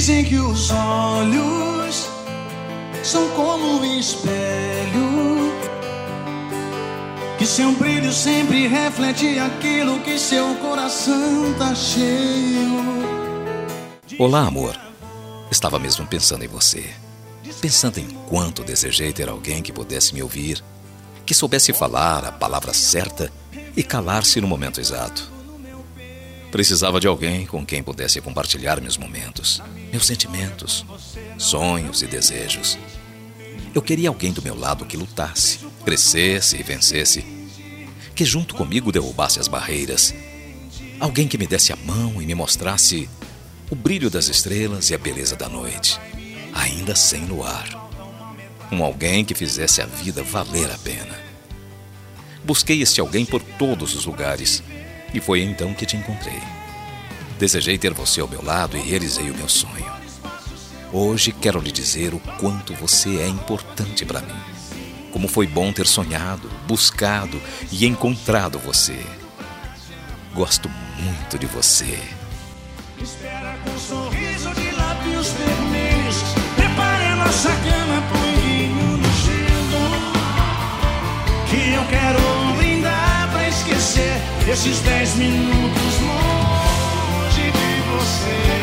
Dizem que os olhos são como um espelho, que seu brilho sempre reflete aquilo que seu coração tá cheio. Olá, amor. Estava mesmo pensando em você. Pensando em quanto desejei ter alguém que pudesse me ouvir, que soubesse falar a palavra certa e calar-se no momento exato. Precisava de alguém com quem pudesse compartilhar meus momentos, meus sentimentos, sonhos e desejos. Eu queria alguém do meu lado que lutasse, crescesse e vencesse, que junto comigo derrubasse as barreiras. Alguém que me desse a mão e me mostrasse o brilho das estrelas e a beleza da noite, ainda sem luar. Alguém que fizesse a vida valer a pena. Busquei este alguém por todos os lugares e foi então que te encontrei. Desejei ter você ao meu lado e realizei o meu sonho. Hoje quero lhe dizer o quanto você é importante para mim. Como foi bom ter sonhado, buscado e encontrado você. Gosto muito de você. Espera com um sorriso de lábios vermelhos. Prepare a nossa cama, põe no gelo, que eu quero brindar pra esquecer esses 10 minutos longe de você.